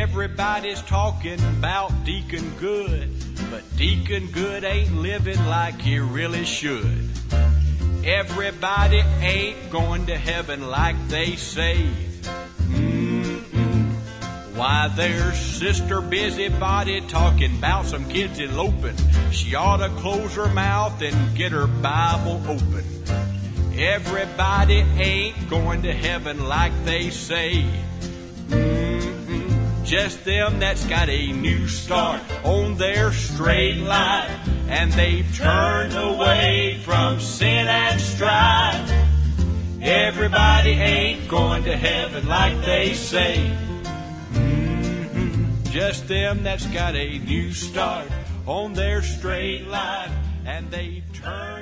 Everybody's talking about Deacon Good, but Deacon Good ain't living like he really should. Everybody ain't going to heaven like they say. Why, there's Sister Busybody talking about some kids eloping. She ought to close her mouth and get her Bible open. Everybody ain't going to heaven like they say. Just them that's got a new start on their straight line, and they've turned away from sin and strife. Everybody ain't going to heaven like they say. Just them that's got a new start on their straight line, and they've turned